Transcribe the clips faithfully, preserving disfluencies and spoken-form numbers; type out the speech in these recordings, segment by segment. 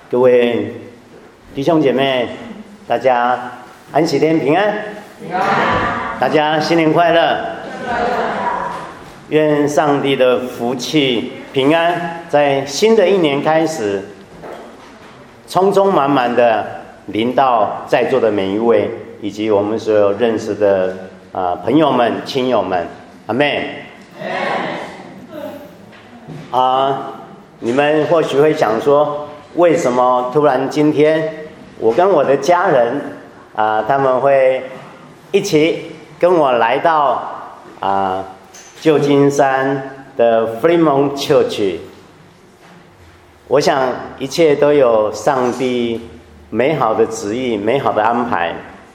各位弟兄姐妹，大家安息天平安，平安，大家新年快乐，快乐。愿上帝的福气平安，在新的一年开始，充充满满的临到在座的每一位，以及我们所有认识的啊、呃、朋友们、亲友们，阿们。啊，你们或许会想说，为什么突然今天我跟我的家人啊、呃，他们会一起跟我来到啊、呃、旧金山的 Fremont Church？ 我想一切都有上帝美好的旨意、美好的安排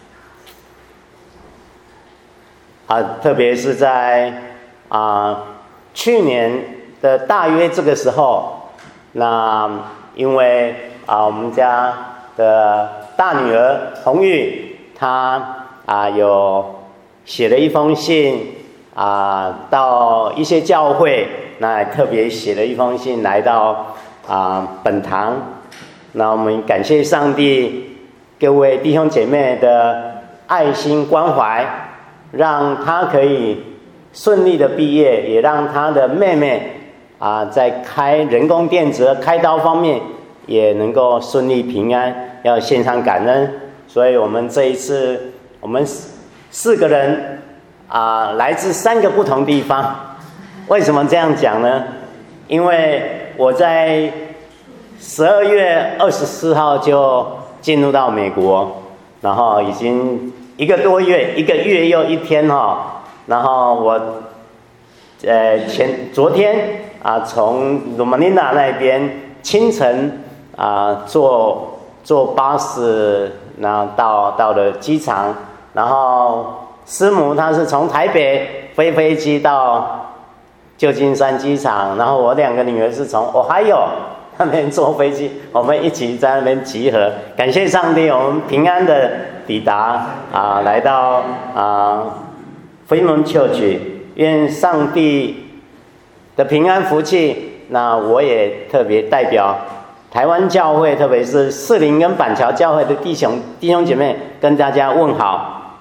啊，特别是在啊去年的大约这个时候，那因为啊我们家的大女儿红玉，她啊有写了一封信啊到一些教会，那特别写了一封信来到啊本堂，那我们感谢上帝各位弟兄姐妹的爱心关怀，让她可以顺利的毕业，也让她的妹妹啊，在开人工电子的开刀方面也能够顺利平安，要献上感恩。所以我们这一次，我们四个人啊，来自三个不同地方。为什么这样讲呢？因为我在十二月二十四号就进入到美国，然后已经一个多月，一个月又一天哈。然后我呃前昨天。啊，从罗马尼亚那边清晨啊坐坐巴士，然后到到了机场，然后师母她是从台北飞飞机到旧金山机场，然后我两个女儿是从 Ohio 那边坐飞机，我们一起在那边集合。感谢上帝，我们平安的抵达啊，来到啊 Fremont Church， 愿上帝的平安福气，那我也特别代表台湾教会，特别是士林跟板桥教会的弟兄弟兄姐妹，跟大家问好。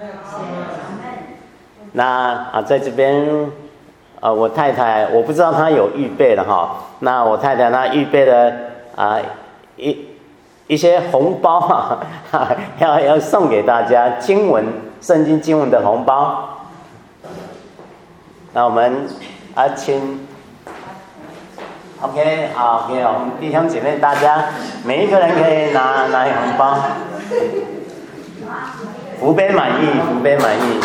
那啊，在这边，呃，我太太我不知道她有预备了哈，那我太太她预备了啊一一些红包啊，要要送给大家经文圣经经文的红包。那我们。啊，请 ，OK， 好 ，OK， 我们弟兄姐妹，大家每一个人可以拿拿红包，福杯满意，福杯满意。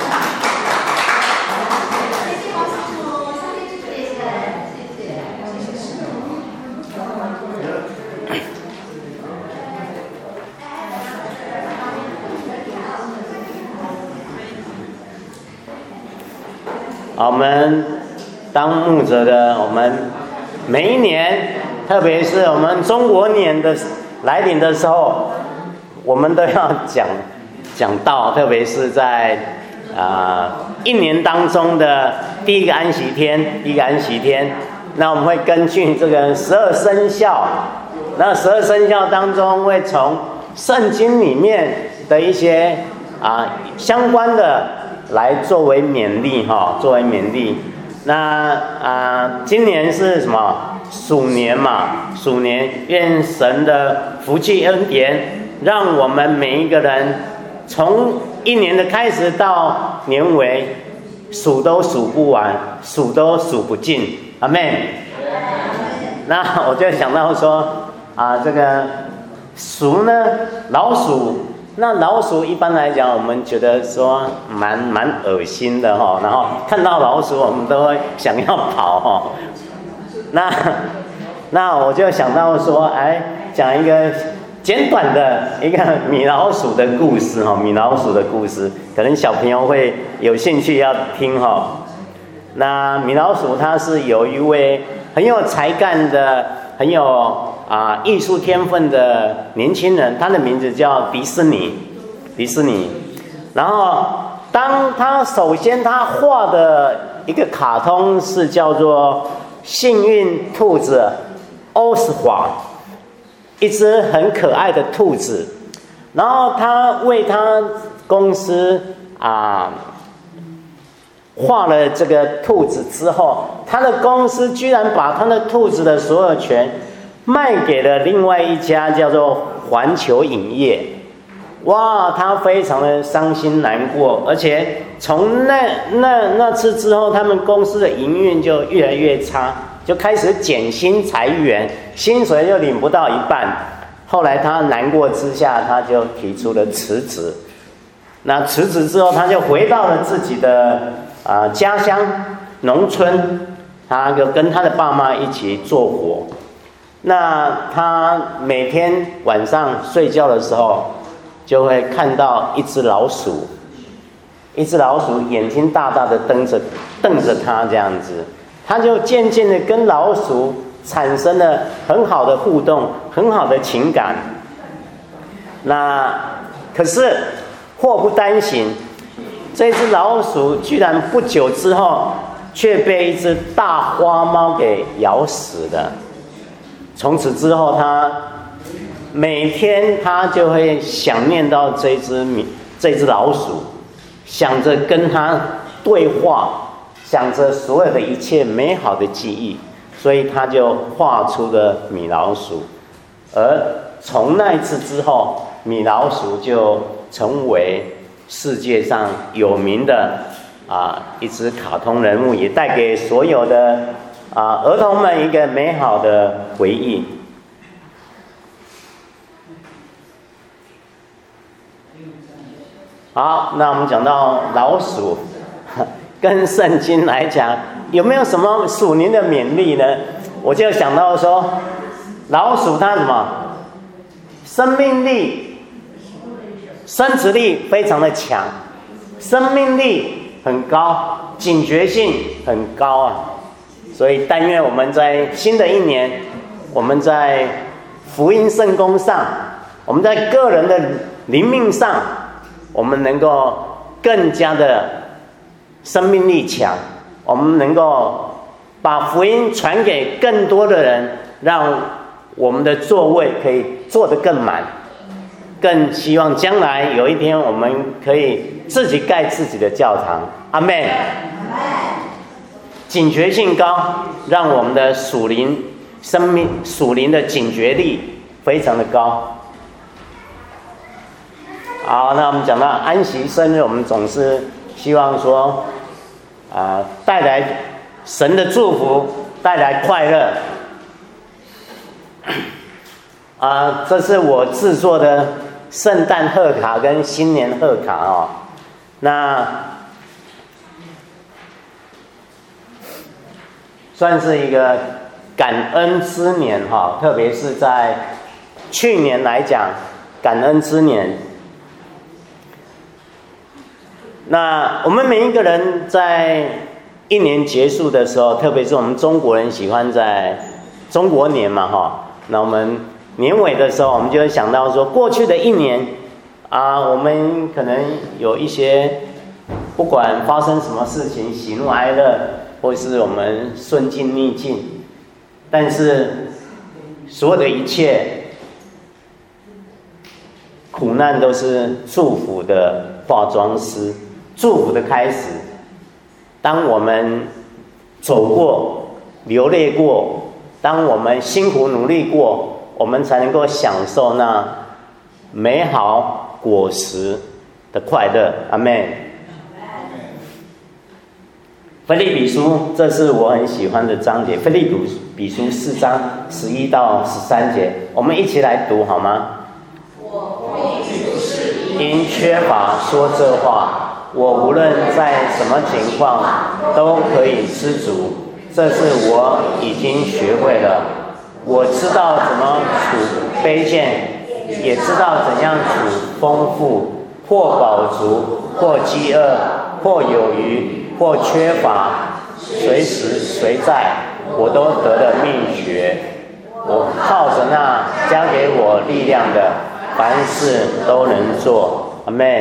好，我们。当牧者的我们每一年，特别是我们中国年的来临的时候，我们都要讲讲道，特别是在啊、呃、一年当中的第一个安息天，第一个安息天，那我们会根据这个十二生肖，那十二生肖当中会从圣经里面的一些啊、呃、相关的来作为勉励哈，作为勉励。那啊、呃，今年是什么？鼠年嘛，鼠年，愿神的福气恩典，让我们每一个人从一年的开始到年尾，数都数不完，数都数不尽。阿们。那我就想到说啊、呃，这个鼠呢，老鼠。那老鼠一般来讲，我们觉得说蛮蛮恶心的哈，然后看到老鼠我们都会想要跑哈。那那我就想到说，哎，讲一个简短的一个米老鼠的故事哈，米老鼠的故事，可能小朋友会有兴趣要听哈。那米老鼠它是有一位很有才干的、很有啊，艺术天分的年轻人，他的名字叫迪士尼，迪士尼。然后，当他首先他画的一个卡通是叫做《幸运兔子奥斯华》， 一只很可爱的兔子，然后他为他公司啊画了这个兔子之后，他的公司居然把他的兔子的所有权卖给了另外一家叫做环球影业。哇，他非常的伤心难过，而且从那那那次之后，他们公司的营运就越来越差，就开始减薪裁员，薪水又领不到一半。后来他难过之下，他就提出了辞职。那辞职之后，他就回到了自己的啊、呃、家乡农村，他就跟他的爸妈一起做活。那他每天晚上睡觉的时候，就会看到一只老鼠，一只老鼠眼睛大大的瞪着瞪着他这样子，他就渐渐的跟老鼠产生了很好的互动，很好的情感。那可是祸不单行，这只老鼠居然不久之后却被一只大花猫给咬死了。从此之后，他每天他就会想念到这只米这只老鼠，想着跟他对话，想着所有的一切美好的记忆，所以他就画出了米老鼠。而从那一次之后，米老鼠就成为世界上有名的啊一只卡通人物，也带给所有的啊儿童们一个美好的回忆。好，那我们讲到老鼠，跟圣经来讲，有没有什么属灵的勉励呢？我就想到说，老鼠它什么，生命力、生殖力非常的强，生命力很高，警觉性很高啊。所以但愿我们在新的一年，我们在福音圣工上，我们在个人的灵命上，我们能够更加的生命力强，我们能够把福音传给更多的人，让我们的座位可以坐得更满，更希望将来有一天我们可以自己盖自己的教堂。阿们。警觉性高，让我们的属灵生命、属灵的警觉力非常的高。好，那我们讲到安息生日，我们总是希望说，啊、呃，带来神的祝福，带来快乐。啊、呃，这是我制作的圣诞贺卡跟新年贺卡哦。那算是一个感恩之年哈，特别是在去年来讲，感恩之年。那我们每一个人在一年结束的时候，特别是我们中国人喜欢在中国年嘛哈，那我们年尾的时候，我们就会想到说，过去的一年啊，我们可能有一些不管发生什么事情，喜怒哀乐，或是我们顺境逆境，但是所有的一切苦难都是祝福的化妆师，祝福的开始。当我们走过、流泪过，当我们辛苦努力过，我们才能够享受那美好果实的快乐。阿们。腓立比书，这是我很喜欢的章节。腓立比书四章十一到十三节，我们一起来读好吗？ 我并不是因缺乏说这话，我无论在什么情况都可以知足，这是我已经学会了。我知道怎么处卑贱，也知道怎样处丰富，或饱足，或饥饿，或有余，或缺乏，随时随在，我都得了秘诀。我靠着那加给我力量的，凡事都能做。阿们。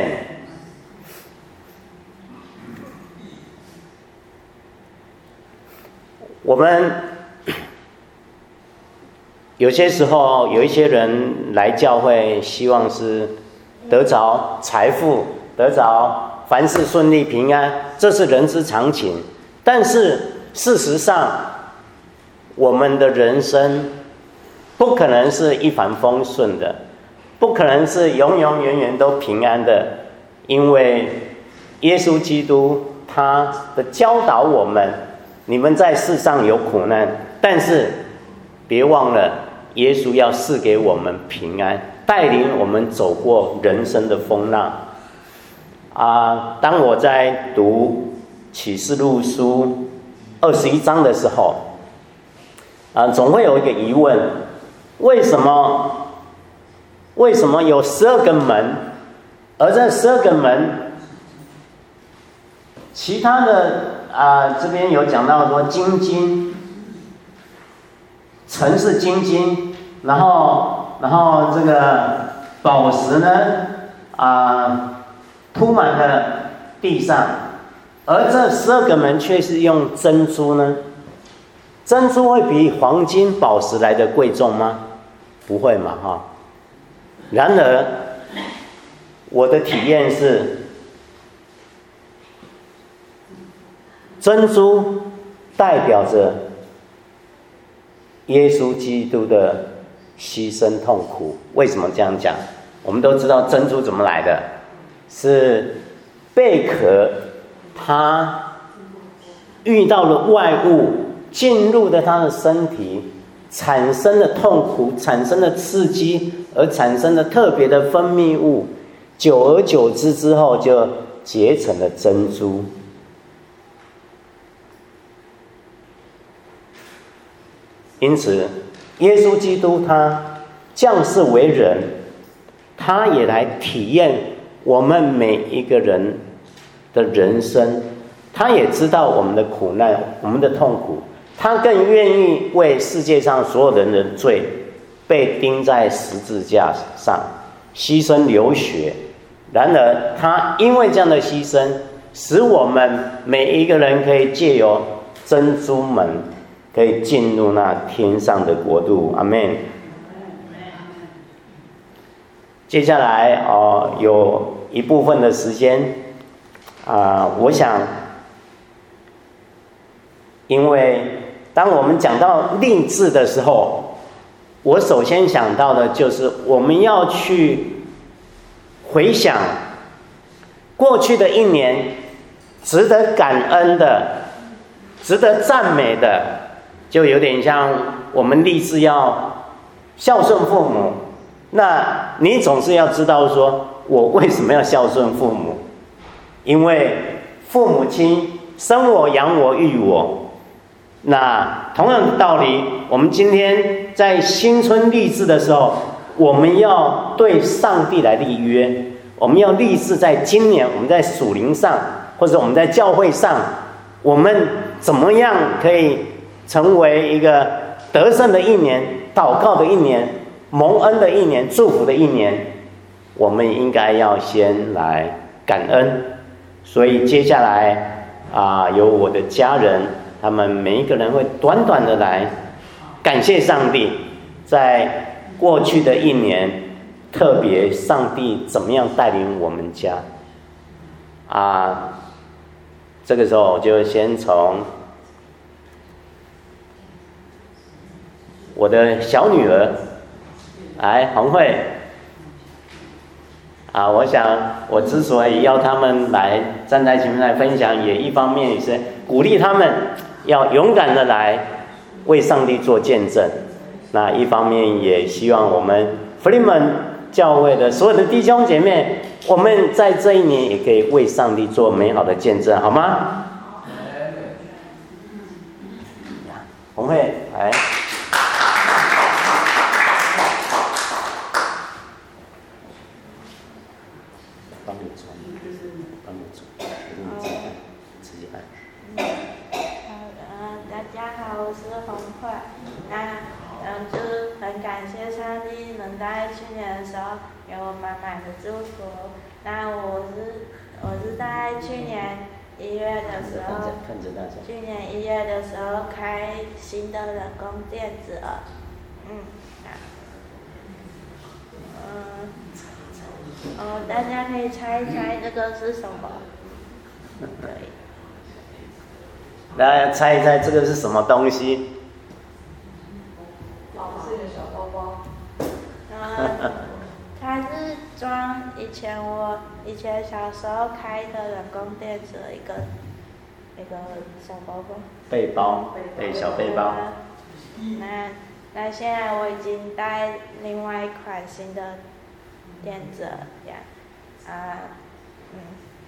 我们有些时候有一些人来教会，希望是得着财富，得着凡事顺利平安，这是人之常情。但是事实上，我们的人生不可能是一帆风顺的，不可能是永永远远都平安的，因为耶稣基督他的教导我们，你们在世上有苦难，但是别忘了耶稣要赐给我们平安，带领我们走过人生的风浪啊。当我在读启示录书二十一章的时候啊，总会有一个疑问，为什么为什么有十二个门，而这十二个门其他的啊，这边有讲到说金金，城是金金，然后然后这个宝石呢啊铺满了地上，而这十二个门却是用珍珠呢？珍珠会比黄金宝石来的贵重吗？不会嘛哈。然而我的体验是，珍珠代表着耶稣基督的牺牲痛苦。为什么这样讲？我们都知道珍珠怎么来的，是贝壳它遇到了外物，进入了他的身体，产生了痛苦，产生了刺激，而产生了特别的分泌物，久而久之之后就结成了珍珠。因此耶稣基督他降世为人，他也来体验我们每一个人的人生，他也知道我们的苦难，我们的痛苦，他更愿意为世界上所有人的罪被钉在十字架上牺牲流血。然而他因为这样的牺牲，使我们每一个人可以借由珍珠门可以进入那天上的国度。阿们。接下来哦，有一部分的时间啊、呃，我想，因为当我们讲到励志的时候，我首先想到的就是我们要去回想过去的一年，值得感恩的，值得赞美的，就有点像我们立志要孝顺父母。那你总是要知道说，我为什么要孝顺父母？因为父母亲生我养我育我。那同样的道理，我们今天在新春立志的时候，我们要对上帝来立约，我们要立志在今年我们在属灵上，或者我们在教会上，我们怎么样可以成为一个得胜的一年，祷告的一年，蒙恩的一年，祝福的一年。我们应该要先来感恩。所以接下来啊、呃，有我的家人，他们每一个人会短短的来感谢上帝，在过去的一年，特别上帝怎么样带领我们家啊、呃？这个时候我就先从我的小女儿来红慧啊，我想我之所以要他们来站在前面来分享，也一方面也是鼓励他们要勇敢的来为上帝做见证。那一方面也希望我们弗利门教会的所有的弟兄姐妹，我们在这一年也可以为上帝做美好的见证，好吗？红慧来。 在去年的时候给我满满的祝福。那我是我是在去年一月的时候，去年一月的时候开新的人工电子耳。 嗯，嗯，哦，大家可以猜一猜这个是什么？对。 大家猜一猜这个是什么东西？ 是一个小包包。 嗯，它是装以前我以前小时候开的人工电池的一个一个小包包。 背包，对，小背包。 那那现在我已经带另外一款新的电子耳这样，啊，嗯，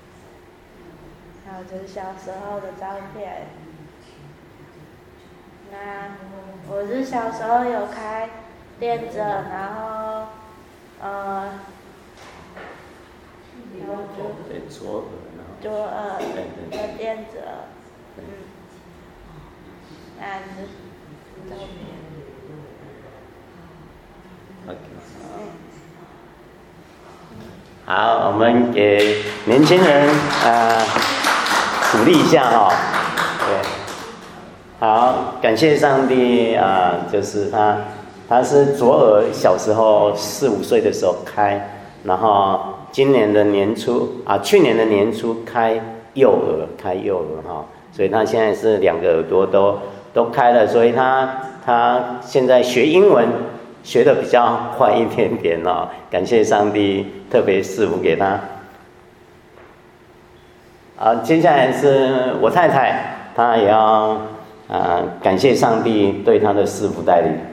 还有就是小时候的照片。那我是小时候有开电子耳，然后呃，然后就对，左耳， 左耳的电子耳，嗯，那是照片。 OK。好，我们给年轻人呃鼓励一下哈、哦，对。好，感谢上帝啊、呃！就是他，他是左耳小时候四五岁的时候开，然后今年的年初啊，去年的年初开右耳，开右耳哈、哦，所以他现在是两个耳朵都都开了，所以他他现在学英文学得比较快一点点哦，感谢上帝特别赐福给他。好，接下来是我太太，她也要。啊、呃，感谢上帝对他的赐福带领。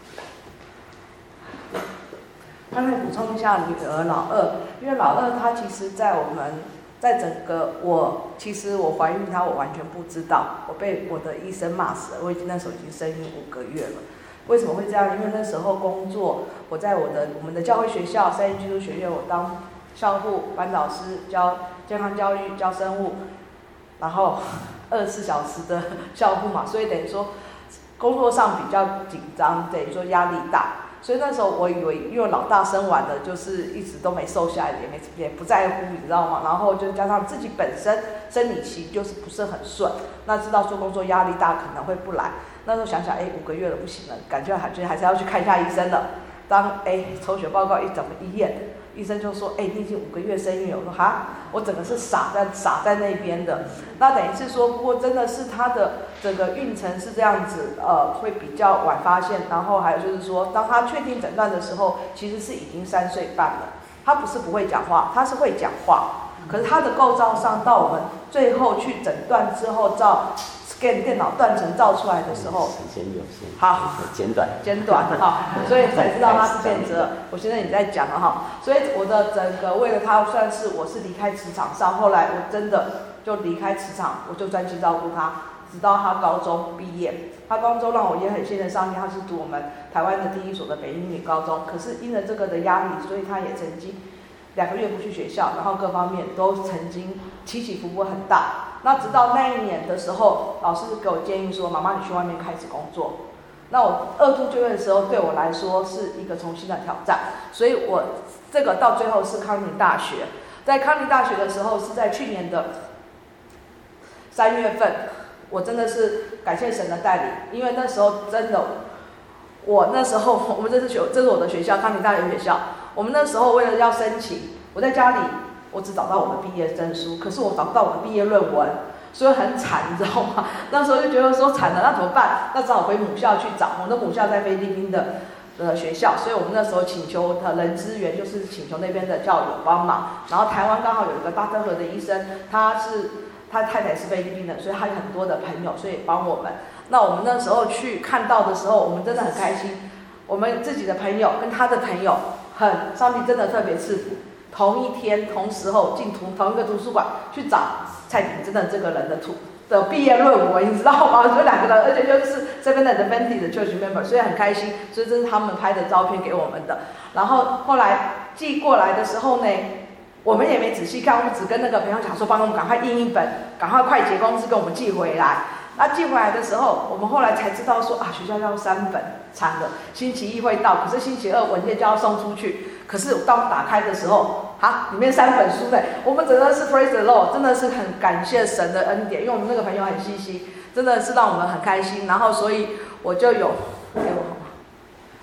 刚才补充一下女儿老二，因为老二她其实在我们在整个我其实我怀孕她我完全不知道，我被我的医生骂死了，我已经那时候已经生孕五个月了。为什么会这样？因为那时候工作，我在我的我们的教会学校三一基督学院，我当校护、班导师，教健康教育、教生物，然后二十四小时的校护嘛，所以等于说工作上比较紧张，等于说压力大。所以那时候我以为，因为老大生完了，就是一直都没瘦下来，也没也不在乎，你知道吗？然后就加上自己本身生理期就是不是很顺，那知道做工作压力大可能会不来。那时候想想，哎，五个月了不行了，感觉还觉得还是要去看一下医生了。当哎抽血报告一怎么一验，医生就说，哎，你已经五个月生孕了。我说哈，我整个是傻在傻在那边的。那等于是说，不过真的是他的整个孕程是这样子，呃，会比较晚发现。然后还有就是说，当他确定诊断的时候，其实是已经三岁半了。他不是不会讲话，他是会讲话，可是他的构造上到我们最后去诊断之后，照 scan 电脑断层照出来的时候， 时间有限， 好， 简短， 简短哈，所以才知道他是变质。我现在你在讲了哈，所以我的整个为了他算是我是离开职场上，后来我真的就离开职场，我就专心照顾他，直到他高中毕业。他高中让我也很信任上帝，他是读我们台湾的第一所的北一女高中，可是因为这个的压力，所以他也曾经两个月不去学校，然后各方面都曾经起起伏伏很大。那直到那一年的时候，老师给我建议说：“妈妈，你去外面开始工作。”那我二度就业的时候，对我来说是一个重新的挑战，所以我这个到最后是康宁大学。在康宁大学的时候，是在去年的三月份，我真的是感谢神的带领，因为那时候真的，我那时候我们这是学，这是我的学校，康宁大学学校。我们那时候为了要申请，我在家里。我只找到我的毕业证书，可是我找不到我的毕业论文，所以很惨，你知道吗？那时候就觉得说惨了，那怎么办？那只好回母校去找。我的母校在菲律宾的呃学校，所以我们那时候请求的人资源就是请求那边的教友帮忙。然后台湾刚好有一个巴特河的医生，他是他太太是菲律宾的，所以他有很多的朋友，所以帮我们。那我们那时候去看到的时候，我们真的很开心。我们自己的朋友跟他的朋友，很上帝真的特别赐福。同一天同时候进图同一个图书馆去找蔡炳真的这个人的图的毕业论文，你知道吗？就两个人，而且就是 Seven Adventist 的 Church Member， 所以很开心。所以这是他们拍的照片给我们的。然后后来寄过来的时候呢，我们也没仔细看，我们只跟那个朋友讲说，帮我们赶快印一本，赶快快捷公司给我们寄回来。那寄回来的时候，我们后来才知道说啊，学校要三本，惨了，星期一会到，可是星期二文件就要送出去。可是当打开的时候，啊，里面三本书呢，我们真的是 praise the Lord， 真的是很感谢神的恩典，因为我们那个朋友很细心，真的是让我们很开心。然后所以我就有给我好吗？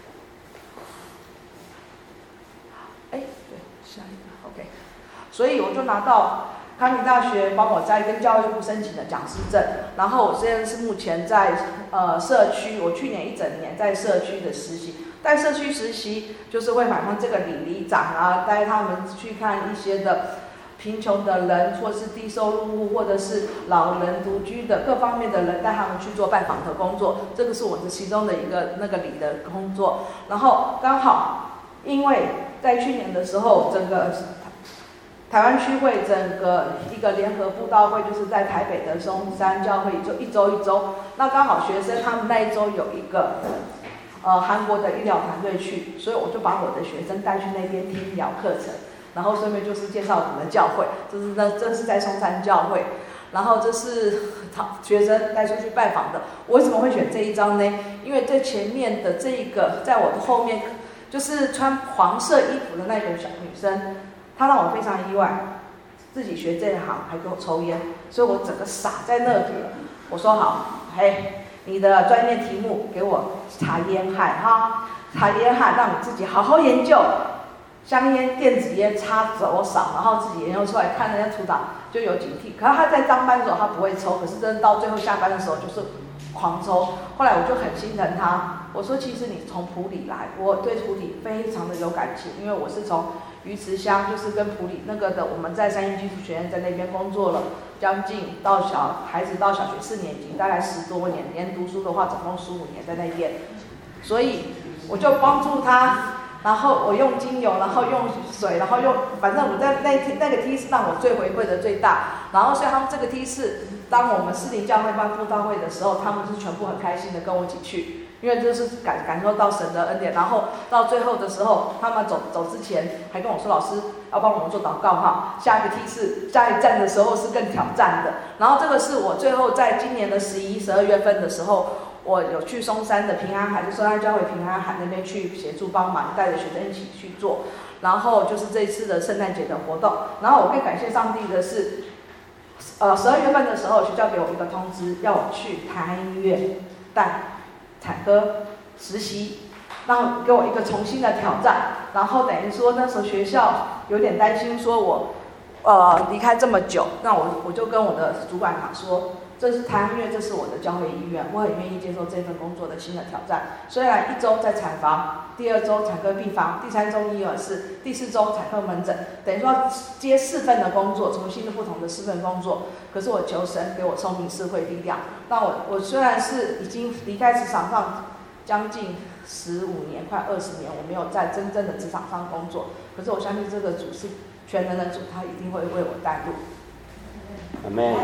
下一个 OK， 所以我就拿到康宁大学帮我在跟教育部申请的讲师证，然后我现在是目前在呃社区，我去年一整年在社区的实习，在社区实习就是会访问这个里里长啊，带他们去看一些的贫穷的人，或是低收入户，或者是老人独居的各方面的人，带他们去做拜访的工作，这个是我的其中的一个那个里的工作。然后刚好因为在去年的时候，整个台湾区会整个一个联合布道会，就是在台北的松山教会，就一周一周。那刚好学生他们那一周有一个呃韩国的医疗团队去，所以我就把我的学生带去那边听医疗课程，然后顺便就是介绍我们的教会，这是那这是在松山教会，然后这是学生带出去拜访的。我为什么会选这一张呢？因为最前面的这一个，在我的后面，就是穿黄色衣服的那个小女生。他让我非常意外，自己学这一行还给我抽烟，所以我整个傻在那里了。我说好，嘿，你的专业题目给我查烟害哈，查烟害，让你自己好好研究。香烟、电子烟擦多少，然后自己研究出来，看人家图档就有警惕。可是他在当班的时候他不会抽，可是真的到最后下班的时候就是狂抽。后来我就很心疼他，我说其实你从埔里来，我对埔里非常的有感情，因为我是从鱼池乡，就是跟埔里那个的，我们在三一技术学院在那边工作了将近到小孩子到小学四年级，大概十多年，连读书的话总共十五年在那边，所以我就帮助他。然后我用精油，然后用水，然后用，反正我在那那个梯次让我最回馈的最大。然后像他们这个梯次，当我们士林教会办布道会的时候，他们是全部很开心的跟我一起去，因为就是感感受到神的恩典。然后到最后的时候，他们走走之前还跟我说，老师要帮我们做祷告哈，下一个梯次下一站的时候是更挑战的。然后这个是我最后在今年的十一、十二月份的时候。我有去松山的平安海，就松山教会平安海那边去协助帮忙，带着学生一起去做。然后就是这一次的圣诞节的活动。然后我更感谢上帝的是，呃，十二月份的时候，学校给我一个通知，要我去台安医院带产科实习，让给我一个重新的挑战。然后等于说那时候学校有点担心，说我呃离开这么久，那我我就跟我的主管讲说。这是台安医院，这是我的教会医院，我很愿意接受这份工作的新的挑战。虽然一周在产房，第二周产科病房，第三周医院室，第四周产科门诊，等于说接四份的工作，重新的不同的四份工作。可是我求神给我聪明智慧力量，让我我虽然是已经离开职场上将近十五年，快二十年，我没有在真正的职场上工作，可是我相信这个主是全能的主，他一定会为我带路。 阿们。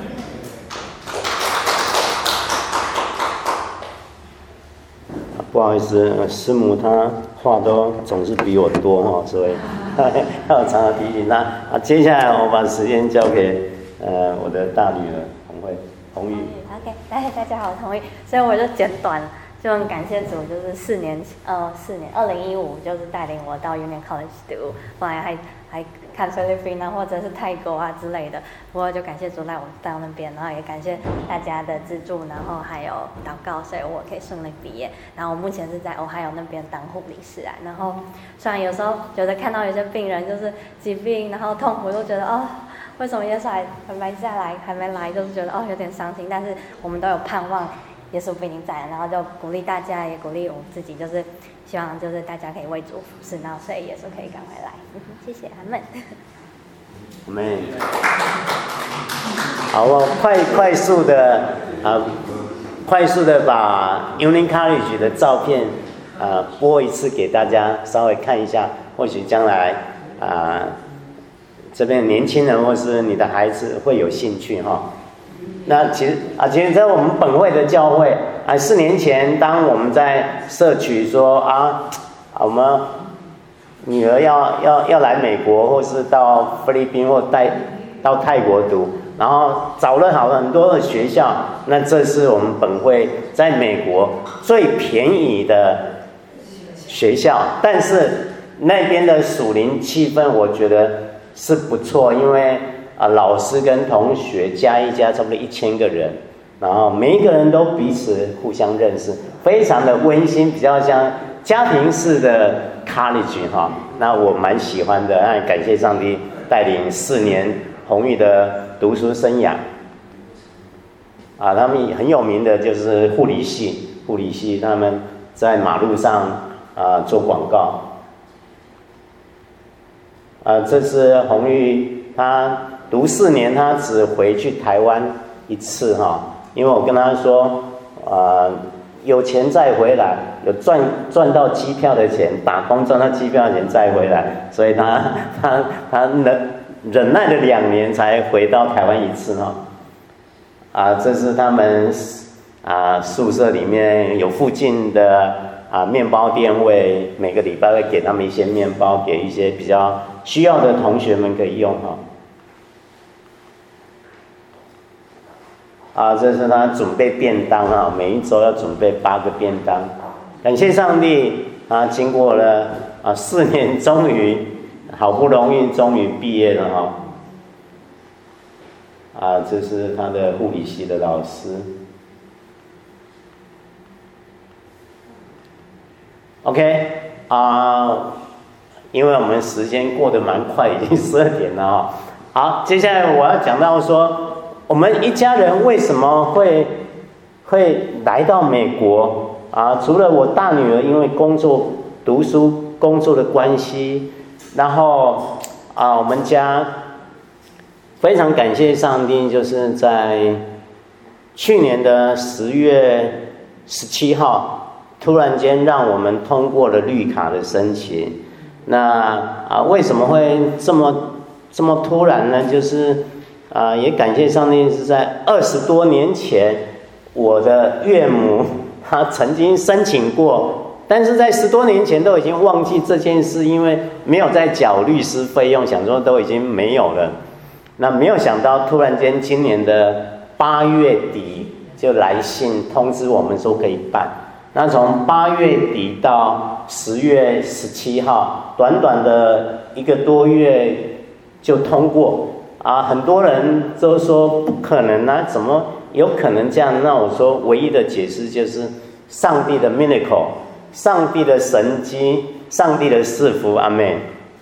不好意思，师母她话都总是比我多哈，所以要常常提醒她。啊，接下来我把时间交给呃我的大女儿洪慧洪玉。 OK， 大大家好，洪玉。所以我就简短，就很感谢主，就是四年呃四年，二零一五就是带领我到 Union College 读，后来还还看菲律宾啊，或者是泰国啊之类的。不过就感谢主带我到那边，然后也感谢大家的资助，然后还有祷告，所以我可以顺利毕业。然后我目前是在俄亥俄那边当护理师啊。然后虽然有时候觉得看到有些病人就是疾病，然后痛苦，都觉得哦，为什么耶稣还还没下来，还没来，就是觉得哦有点伤心。但是我们都有盼望。耶稣必定在，然后就鼓励大家，也鼓励我自己，就是希望就是大家可以为主服侍，然后所以耶稣可以赶快来。嗯、谢谢阿们。 阿们。好，我快快速的啊，快速的把 Union College 的照片啊播一次给大家，稍微看一下，或许将来啊这边的年轻人或是你的孩子会有兴趣哈。那其实啊，其实在我们本会的教会啊，四年前当我们在社区说啊，我们女儿要要要来美国，或是到菲律宾或带到泰国读，然后找了好很多的学校。那这是我们本会在美国最便宜的学校，但是那边的属灵气氛，我觉得是不错，因为。啊，老师跟同学加一加，差不多一千个人，然后每一个人都彼此互相认识，非常的温馨，比较像家庭式的 college 哈，那我蛮喜欢的，那感谢上帝带领四年弘毅的读书生涯。啊，他们很有名的就是护理系，护理系他们在马路上啊做广告。啊，这是弘毅他读四年，他只回去台湾一次哈，因为我跟他说，啊，有钱再回来，有赚赚到机票的钱，打工赚到机票的钱再回来，所以他他他忍忍耐了两年才回到台湾一次哈。啊，这是他们啊宿舍里面有附近的啊面包店会每个礼拜会给他们一些面包，给一些比较需要的同学们可以用哈。啊，这是他准备便当啊，每一周要准备八个便当。感谢上帝啊，经过了啊四年，终于好不容易终于毕业了哈。啊，这是他的护理系的老师。OK， 啊，因为我们时间过得蛮快，已经十二点了哈。好，接下来我要讲到说，我们一家人为什么会会来到美国啊？除了我大女儿因为工作、读书、工作的关系，然后啊，我们家。非常感谢上帝，就是在去年的十月十七号，突然间让我们通过了绿卡的申请。那啊，为什么会这么这么突然呢？就是啊，也感谢上帝是在二十多年前，我的岳母她曾经申请过，但是在十多年前都已经忘记这件事，因为没有在缴律师费用，想说都已经没有了。那没有想到，突然间今年的八月底就来信通知我们说可以办。那从八月底到十月十七号，短短的一个多月就通过啊！很多人都说不可能啊，怎么有可能这样？那我说，唯一的解释就是上帝的 miracle， 上帝的神迹，上帝的赐福，阿们。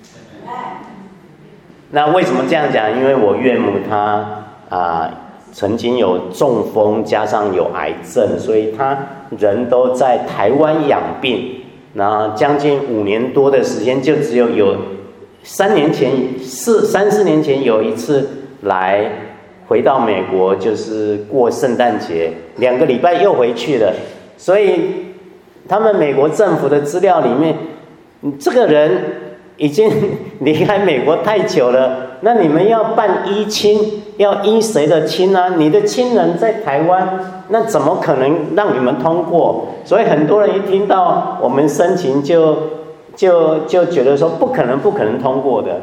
那为什么这样讲？因为我岳母她啊、呃、曾经有中风，加上有癌症，所以她人都在台湾养病。那将近五年多的时间，就只有有三年前四三四年前有一次来回到美国，就是过圣诞节，两个礼拜又回去了。所以他们美国政府的资料里面，这个人已经离开美国太久了，那你们要办依亲，要依谁的亲啊？你的亲人在台湾，那怎么可能让你们通过？所以很多人一听到我们申请就就就觉得说不可能，不可能通过的。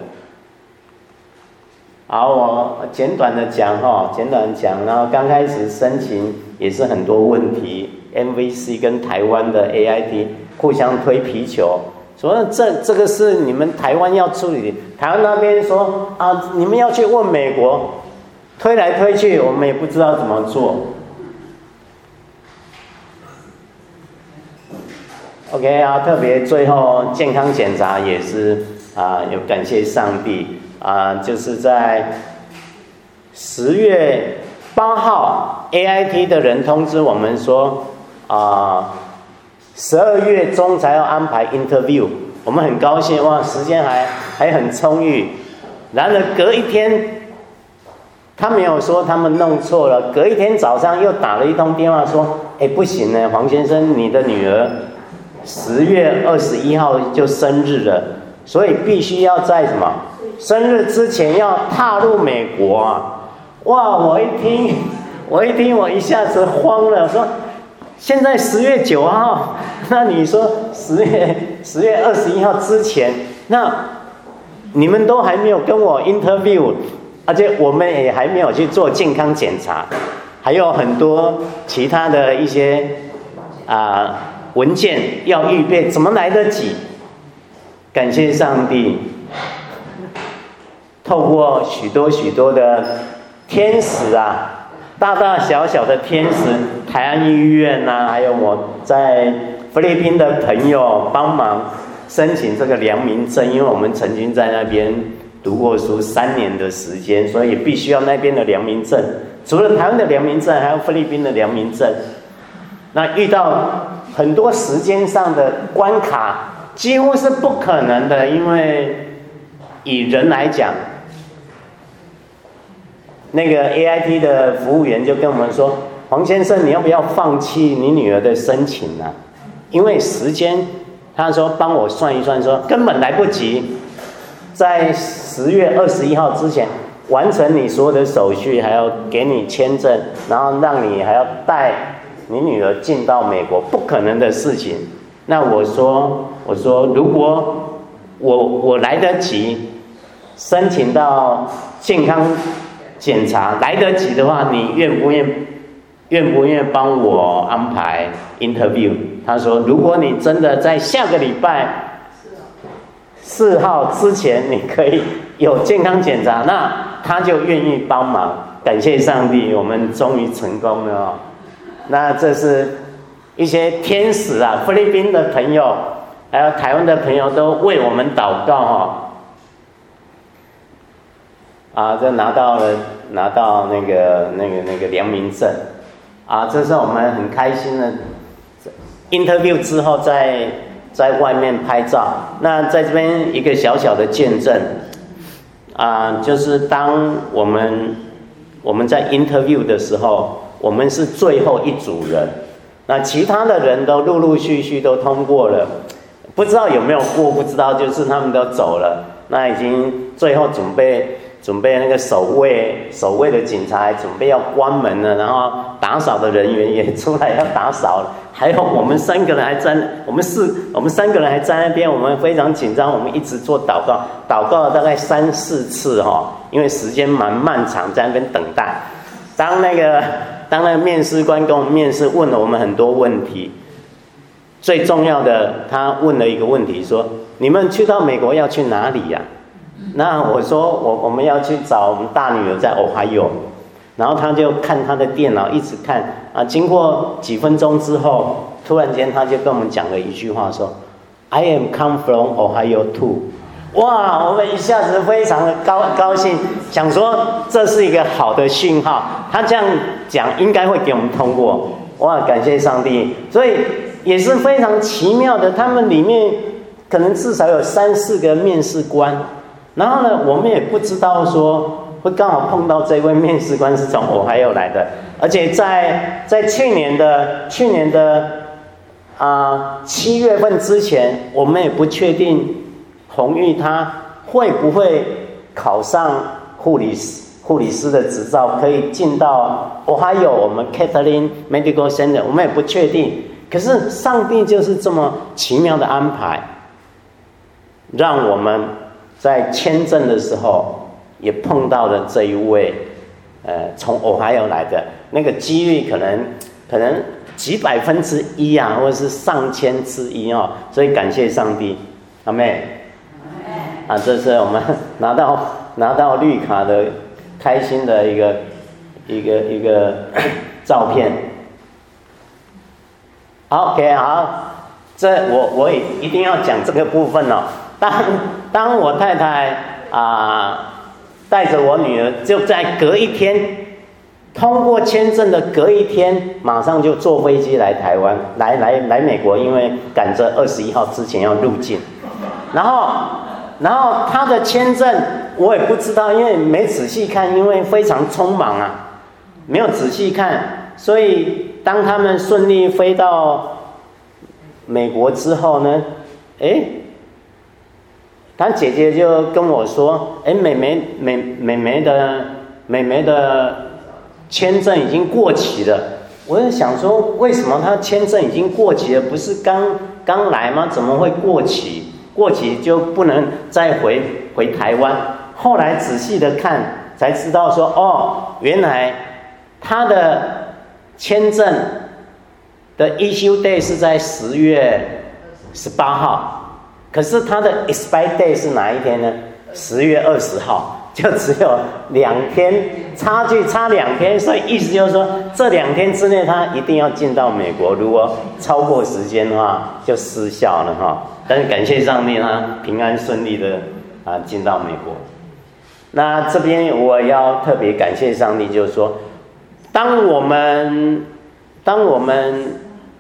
好，我简短的讲哈，简短讲，然后刚开始申请也是很多问题 ，M V C 跟台湾的 A I T 互相推皮球。说这这个是你们台湾要处理，台湾那边说啊，你们要去问美国，推来推去，我们也不知道怎么做。OK 啊，特别最后健康检查也是啊，有感谢上帝啊，就是在十月八号 A I T 的人通知我们说啊。十二月中才要安排 interview， 我们很高兴哇，时间还还很充裕。然而隔一天，他没有说他们弄错了，隔一天早上又打了一通电话说，哎不行呢，黄先生，你的女儿十月二十一号就生日了，所以必须要在什么生日之前要踏入美国啊！哇，我一听，我一听，我一下子慌了，说。现在十月九号，那你说十月十月二十一号之前，那你们都还没有跟我 interview， 而且我们也还没有去做健康检查，还有很多其他的一些啊、呃、文件要预备，怎么来得及？感谢上帝，透过许多许多的天使啊。大大小小的天使，台安医院呐、啊，还有我在菲律宾的朋友帮忙申请这个良民证，因为我们曾经在那边读过书三年的时间，所以必须要那边的良民证。除了台湾的良民证，还有菲律宾的良民证。那遇到很多时间上的关卡，几乎是不可能的，因为以人来讲，那个 A I T 的服务员就跟我们说：“黄先生，你要不要放弃你女儿的申请呢、啊？因为时间，他说帮我算一算说，说根本来不及，在十月二十一号之前完成你所有的手续，还要给你签证，然后让你还要带你女儿进到美国，不可能的事情。”那我说，我说如果我我来得及申请到健康检查，来得及的话，你愿不愿愿不愿意帮我安排 interview？ 他说，如果你真的在下个礼拜四号之前你可以有健康检查，那他就愿意帮忙。感谢上帝，我们终于成功了哦。那这是一些天使啊，菲律宾的朋友，还有台湾的朋友都为我们祷告哈、哦。啊，这拿到了，拿到那个那个那个良民证，啊，这是我们很开心的。interview 之后在在外面拍照，那在这边一个小小的见证，啊，就是当我们我们在 interview 的时候，我们是最后一组人，那其他的人都陆陆续续都通过了，不知道有没有过，不知道就是他们都走了，那已经最后准备。准备那个守卫守卫的警察准备要关门了，然后打扫的人员也出来要打扫了，还有我们三个人还在，我们四我们三个人还在那边，我们非常紧张，我们一直做祷告，祷告了大概三四次哈、哦，因为时间蛮漫长，在那边等待。当那个当那个面试官跟我们面试，问了我们很多问题，最重要的，他问了一个问题说：“你们去到美国要去哪里呀、啊？”那我说我我们要去找我们大女儿在 Ohio， 然后他就看他的电脑一直看啊，经过几分钟之后，突然间他就跟我们讲了一句话说 I am come from Ohio too。 哇，我们一下子非常的高高兴，想说这是一个好的讯号，他这样讲应该会给我们通过。哇，感谢上帝。所以也是非常奇妙的，他们里面可能至少有三四个面试官，然后呢，我们也不知道说会刚好碰到这位面试官是从 Ohio 来的，而且在在去年的去年的啊七月份之前，我们也不确定红玉他会不会考上护理师护理师的执照，可以进到 Ohio 我们 Kathleen Medical Center， 我们也不确定。可是上帝就是这么奇妙的安排，让我们在签证的时候也碰到了这一位，呃，从 Ohio 来的，那个几率可能可能几百分之一啊，或者是上千之一哦，所以感谢上帝，阿妹，啊，这是我们拿到拿到绿卡的开心的一个一个一个照片。OK， 好，这我我也一定要讲这个部分哦。当当我太太啊带着我女儿，就在隔一天通过签证的隔一天，马上就坐飞机来台湾，来来来美国，因为赶着二十一号之前要入境。然后然后她的签证我也不知道，因为没仔细看，因为非常匆忙啊，没有仔细看，所以当他们顺利飞到美国之后呢，哎。他姐姐就跟我说：“哎，妹妹妹妹妹的妹妹的签证已经过期了。”我就想说，为什么她签证已经过期了？不是刚刚来吗？怎么会过期？过期就不能再回回台湾？后来仔细的看，才知道说，哦，原来她的签证的 issue day 是在十月十八号。可是他的 expire day 是哪一天呢？十月二十号。 就只有两天，差距差两天，所以意思就是说，这两天之内他一定要进到美国，如果超过时间的话，就失效了哈。但是感谢上帝，他平安顺利的啊进到美国。那这边我要特别感谢上帝，就是说，当我们当我们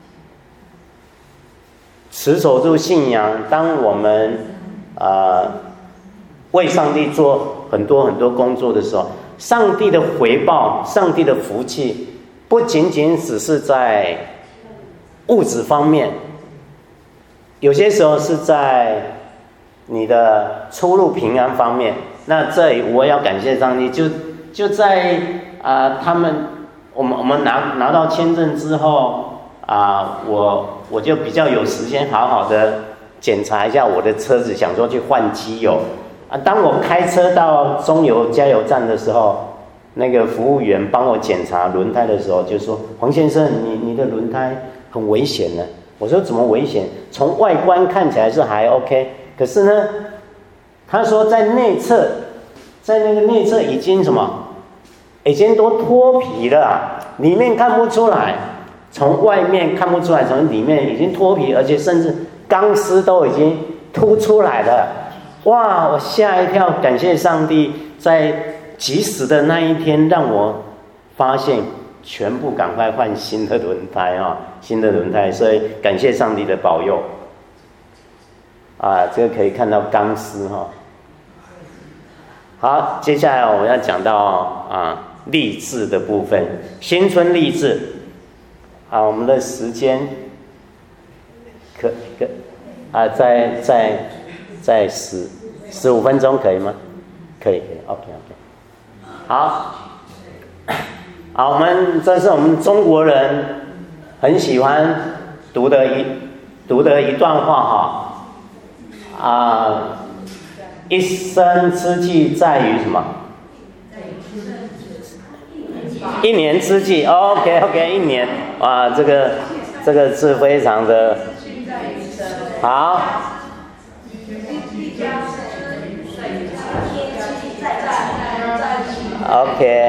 持守住信仰，当我们呃为上帝做很多很多工作的时候，上帝的回报，上帝的福气，不仅仅只是在物质方面，有些时候是在你的出入平安方面。那这里我要感谢上帝，就就在啊、呃，他们我们我们拿拿到签证之后啊、呃，我我就比较有时间好好的检查一下我的车子，想说去换机油啊。当我开车到中油加油站的时候，那个服务员帮我检查轮胎的时候，就说：“黄先生，你你的轮胎很危险呢。”我说：“怎么危险？从外观看起来是还 OK， 可是呢？”他说在内侧，在那个内侧已经什么，已经都脱皮了、啊，里面看不出来，从外面看不出来，从里面已经脱皮，而且甚至钢丝都已经凸出来了。哇！我吓一跳，感谢上帝在及时的那一天让我发现，全部赶快换新的轮胎啊，新的轮胎，所以感谢上帝的保佑。啊，这个可以看到钢丝哈。好，接下来我们要讲到啊励志的部分，新春励志。啊，我们的时间可可啊，在在在十十五分钟可以吗？可以可以 ，OK OK。好，好，我们这是我们中国人很喜欢读的一读的一段话哈。啊，一生之计在于什么？一年之计 ，OK OK， 一年，哇，这个这个是非常的好。OK，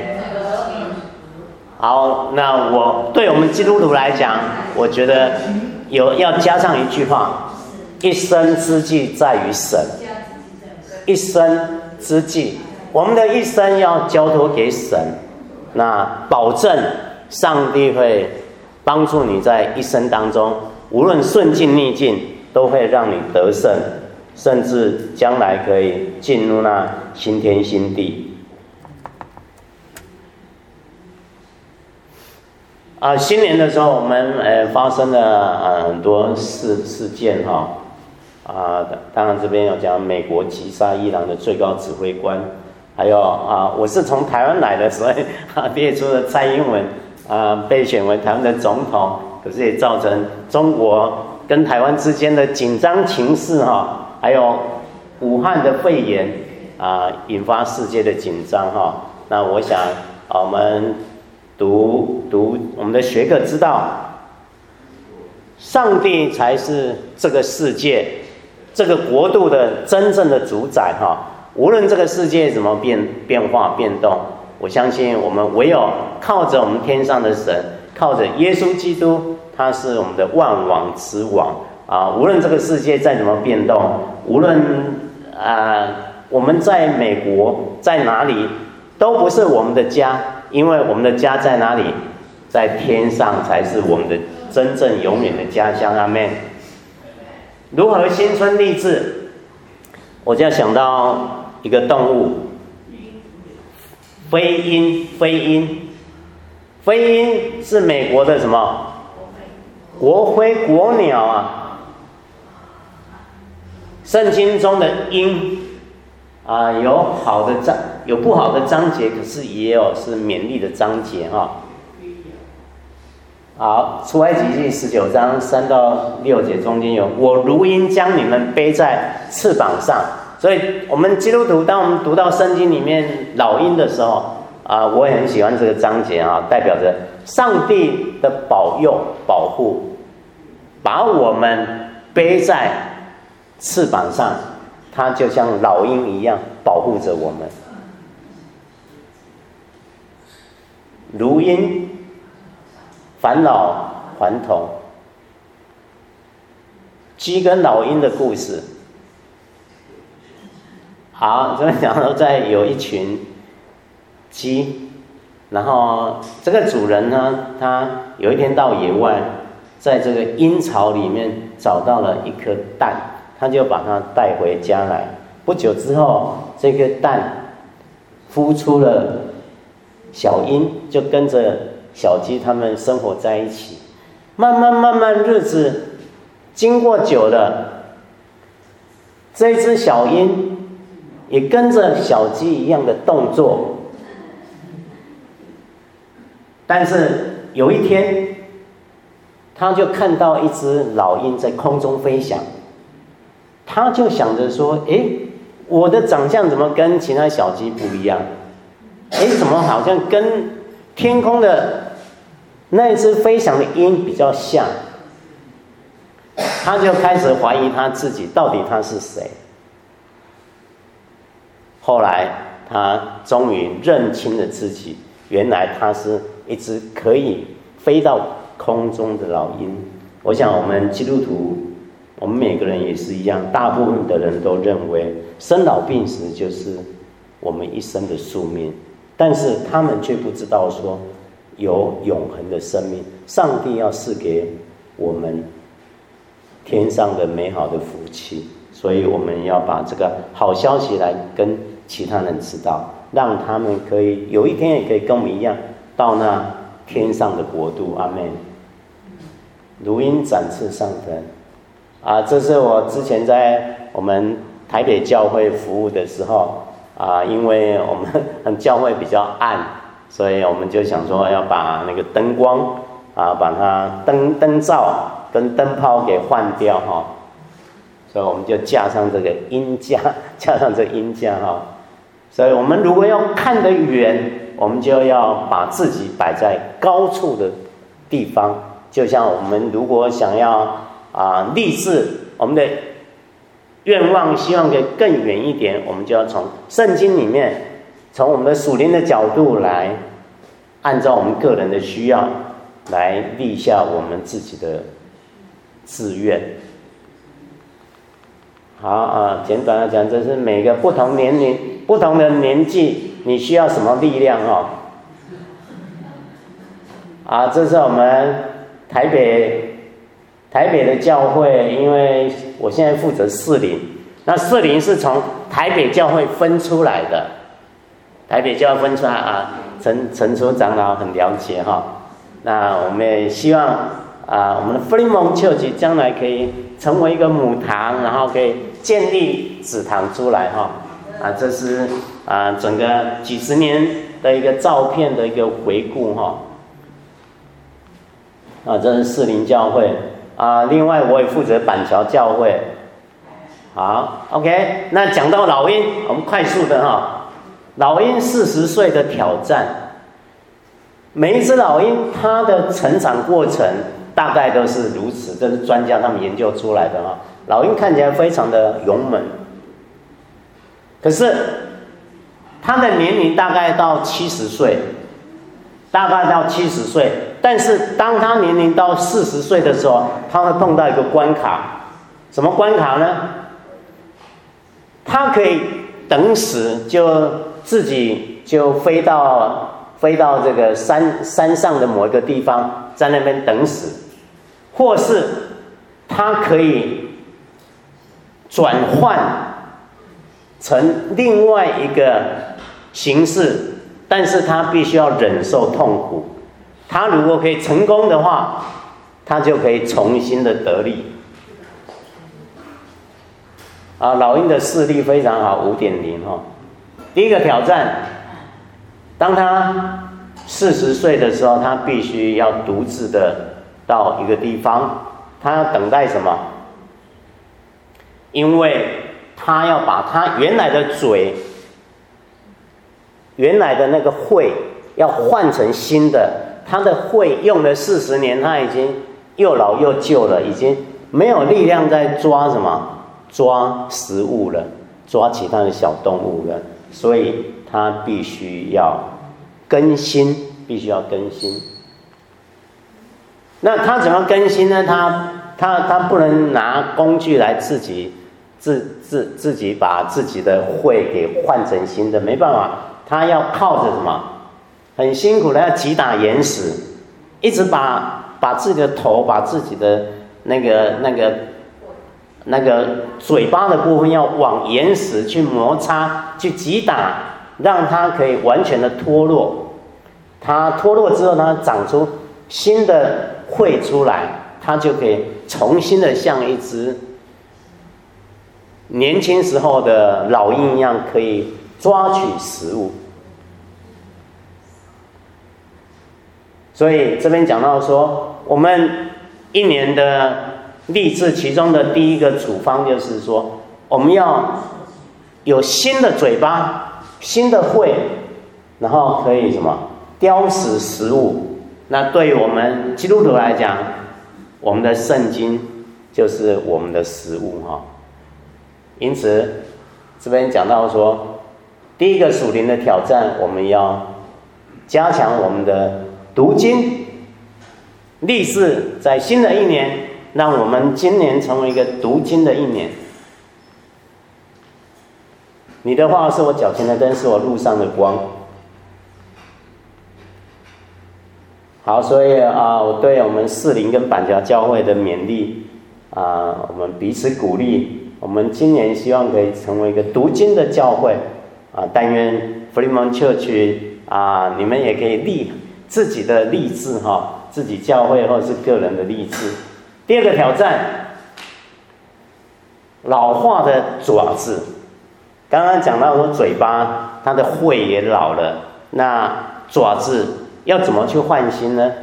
好，那我对我们基督徒来讲，我觉得有要加上一句话。一生之计在于神，一生之计，我们的一生要交托给神，那保证上帝会帮助你在一生当中，无论顺境逆境，都会让你得胜，甚至将来可以进入那新天新地。啊，新年的时候，我们呃发生了呃很多事事件哈。啊，当然这边有讲美国击杀伊朗的最高指挥官，还有啊，我是从台湾来的，所以啊列出了蔡英文啊被选为台湾的总统，可是也造成中国跟台湾之间的紧张情势哈，还有武汉的肺炎啊引发世界的紧张哈。那我想啊，我们读读我们的学科知道，上帝才是这个世界。这个国度的真正的主宰哈，无论这个世界怎么变变化变动，我相信我们唯有靠着我们天上的神，靠着耶稣基督，他是我们的万王之王啊！无论这个世界再怎么变动，无论啊我们在美国在哪里，都不是我们的家，因为我们的家在哪里？在天上才是我们的真正永远的家乡。阿们。如何新春励志？我就要想到一个动物，飞鹰。飞鹰，飞鹰是美国的什么？国徽国鸟啊。圣经中的鹰啊、呃，有好的章，有不好的章节，可是也有是勉励的章节哈。好，出埃及记十九章三到六节中间有我如鹰将你们背在翅膀上，所以我们基督徒当我们读到圣经里面老鹰的时候啊、呃，我也很喜欢这个章节啊，代表着上帝的保佑保护，把我们背在翅膀上，它就像老鹰一样保护着我们。 如因返老还童。鸡跟老鹰的故事。好，这边讲到在有一群鸡，然后这个主人呢，他有一天到野外，在这个鹰巢里面找到了一颗蛋，他就把它带回家来。不久之后，这颗蛋孵出了小鹰，就跟着小鸡他们生活在一起。慢慢慢慢日子经过久了，这一只小鹰也跟着小鸡一样的动作，但是有一天，他就看到一只老鹰在空中飞翔，他就想着说：“诶，我的长相怎么跟其他小鸡不一样？诶，怎么好像跟天空的那一只飞翔的鹰比较像？”他就开始怀疑他自己，到底他是谁？后来他终于认清了自己，原来他是一只可以飞到空中的老鹰。我想我们基督徒，我们每个人也是一样，大部分的人都认为生老病死就是我们一生的宿命，但是他们却不知道说有永恒的生命，上帝要赐给我们天上的美好的福气，所以我们要把这个好消息来跟其他人知道，让他们可以有一天也可以跟我们一样到那天上的国度。阿们。如鹰展翅上腾啊，这是我之前在我们台北教会服务的时候啊，因为我们教会比较暗，所以我们就想说要把那个灯光啊，把它灯灯罩跟灯泡给换掉哈，所以我们就架上这个鹰架，架上这鹰架哈。所以我们如果要看得远，我们就要把自己摆在高处的地方。就像我们如果想要啊立志，我们的愿望希望可以更远一点，我们就要从圣经里面，从我们的属灵的角度来，按照我们个人的需要来立下我们自己的志愿。好啊，简短的讲，这是每个不同年龄、不同的年纪，你需要什么力量哦？啊，这是我们台北台北的教会，因为我现在负责士林，那士林是从台北教会分出来的，台北教会分出来啊，陈陈初长老很了解哈、哦。那我们也希望啊，我们的福临门Church将来可以成为一个母堂，然后可以建立子堂出来哈。啊，这是啊整个几十年的一个照片的一个回顾哈。啊，这是士林教会啊，另外我也负责板桥教会。好 ，OK， 那讲到老鹰，我们快速的哈，老鹰四十岁的挑战，每一只老鹰它的成长过程大概都是如此，这是专家他们研究出来的哈。老鹰看起来非常的勇猛，可是它的年龄大概到七十岁，大概到七十岁。但是当他年龄到四十岁的时候，他会碰到一个关卡，什么关卡呢？他可以等死，就自己就飞到飞到这个山山上的某一个地方，在那边等死，或是他可以转换成另外一个形式，但是他必须要忍受痛苦。他如果可以成功的话，他就可以重新的得力。啊，老鹰的视力非常好，五点零哈。第一个挑战，当他四十岁的时候，他必须要独自的到一个地方，他要等待什么？因为他要把他原来的嘴、原来的那个喙要换成新的。他的喙用了四十年，他已经又老又旧了，已经没有力量在抓什么抓食物了，抓其他的小动物了，所以他必须要更新必须要更新。那他怎么更新呢？他他他不能拿工具来自己自自自己把自己的会给换成新的，没办法，他要靠着什么？很辛苦的要击打岩石，一直把把自己的头，把自己的那个那个那个嘴巴的部分要往岩石去摩擦，去击打，让它可以完全的脱落。它脱落之后，它长出新的会出来，它就可以重新的像一只年轻时候的老鹰一样，可以抓取食物。所以这边讲到说，我们一年的立志，其中的第一个处方就是说，我们要有新的嘴巴、新的会，然后可以什么叼食食物。那对于我们基督徒来讲，我们的圣经就是我们的食物哈。因此，这边讲到说，第一个属灵的挑战，我们要加强我们的读经，立志在新的一年，让我们今年成为一个读经的一年。你的话是我脚前的灯，是我路上的光。好，所以啊，我对我们士林跟板桥教会的勉励啊，我们彼此鼓励。我们今年希望可以成为一个读经的教会啊，但愿 Fremont Church 啊，你们也可以立自己的立志哈，自己教会或者是个人的立志。第二个挑战，老化的爪子。刚刚讲到说嘴巴，它的喙也老了，那爪子要怎么去换新呢？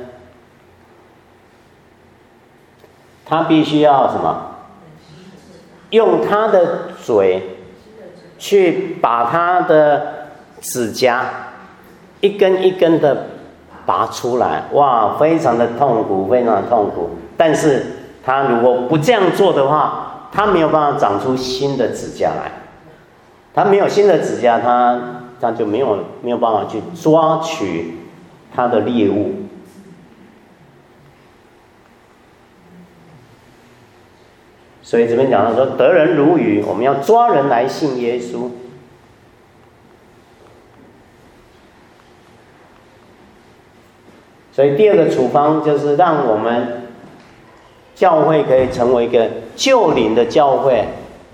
它必须要什么？用它的嘴去把它的指甲一根一根的拔出来，哇，非常的痛苦，非常的痛苦。但是它如果不这样做的话，它没有办法长出新的指甲来。它没有新的指甲，它它就没有没有办法去抓取它的猎物。所以这边讲到说，得人如鱼，我们要抓人来信耶稣。所以第二个处方就是让我们教会可以成为一个救灵的教会，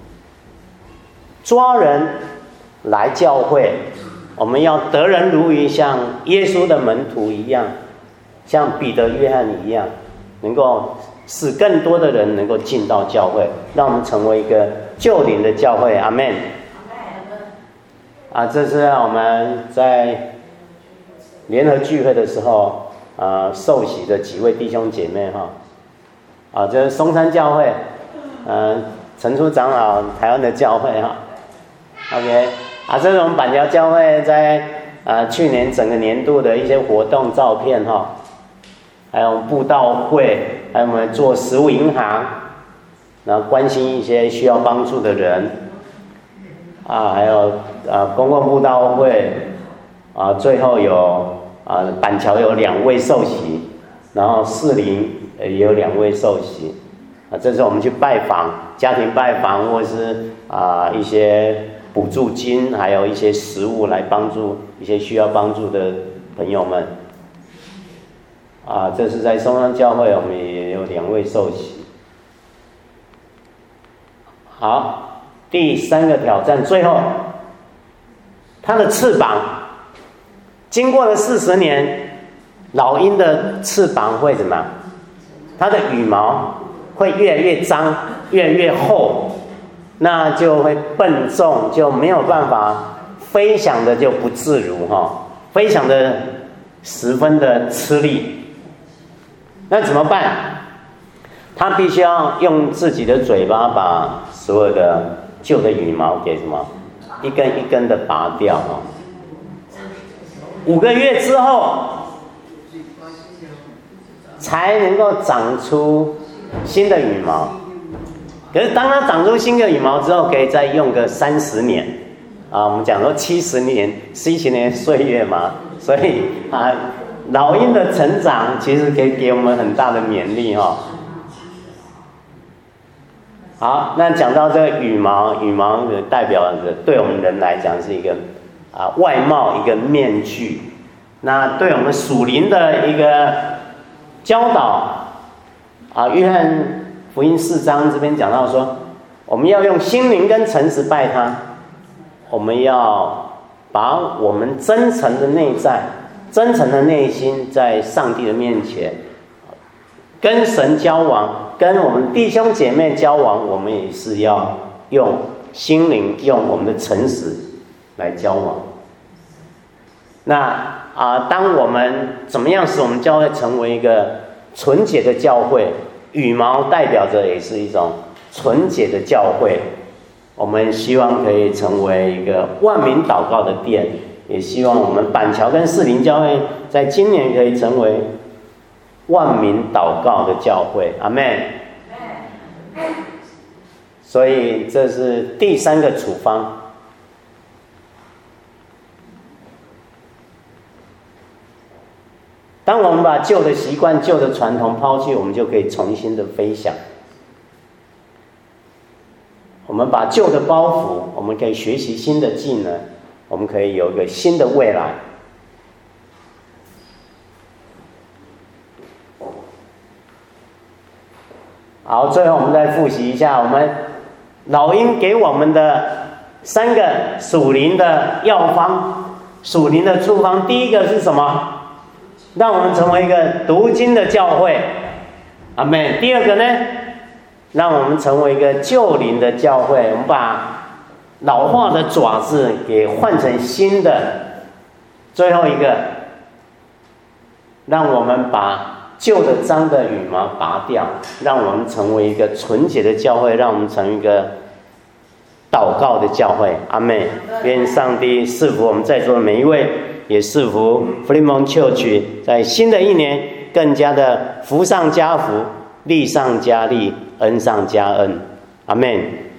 抓人来教会。我们要得人如鱼，像耶稣的门徒一样，像彼得、约翰一样，能够使更多的人能够进到教会，让我们成为一个救灵的教会。阿们。啊，这是我们在联合聚会的时候，啊，受洗的几位弟兄姐妹哈，啊，这是松山教会，嗯、啊，陈初长老台湾的教会哈 ，OK， 啊，这是我们板桥教会在啊去年整个年度的一些活动照片哈。还有布道会，还有我们做食物银行，然后关心一些需要帮助的人，啊，还有啊公共布道会，啊最后有啊板桥有两位受洗，然后士林也有两位受洗，啊这是我们去拜访家庭拜访，或是啊一些补助金，还有一些食物来帮助一些需要帮助的朋友们。啊，这是在松山教会，我们也有两位受洗。好，第三个挑战，最后，它的翅膀，经过了四十年，老鹰的翅膀会怎么样？它的羽毛会越来越脏，越来越厚，那就会笨重，就没有办法飞翔的就不自如哈，飞翔的十分的吃力。那怎么办？他必须要用自己的嘴巴把所有的旧的羽毛给什么一根一根的拔掉哈。五个月之后，才能够长出新的羽毛。可是当它长出新的羽毛之后，可以再用个三十年啊。我们讲说七十年、七十年岁月嘛，所以啊。 老鹰的成长其实可以给我们很大的勉励哈、哦。好，那讲到这个羽毛，羽毛的代表着对我们人来讲是一个啊外貌，一个面具。那对我们属灵的一个教导啊，约翰福音四章这边讲到说，我们要用心灵跟诚实拜他，我们要把我们真诚的内在、真诚的内心，在上帝的面前跟神交往，跟我们弟兄姐妹交往，我们也是要用心灵、用我们的诚实来交往。那啊、呃，当我们怎么样使我们教会成为一个纯洁的教会？羽毛代表着也是一种纯洁的教会。我们希望可以成为一个万民祷告的殿，也希望我们板桥跟士林教会在今年可以成为万民祷告的教会。阿们。所以这是第三个处方。当我们把旧的习惯、旧的传统抛弃，我们就可以重新的飞翔。我们把旧的包袱，我们可以学习新的技能，我们可以有一个新的未来。好，最后我们再复习一下，我们老鹰给我们的三个属灵的药方、属灵的处方。第一个是什么？让我们成为一个读经的教会，阿们。第二个呢，让我们成为一个救灵的教会，我们把老化的爪子给换成新的。最后一个，让我们把旧的脏的羽毛拔掉，让我们成为一个纯洁的教会，让我们成为一个祷告的教会，阿们。愿上帝赐福我们在座的每一位，也赐福福利蒙Church在新的一年更加的福上加福，利上加利，恩上加恩，阿们。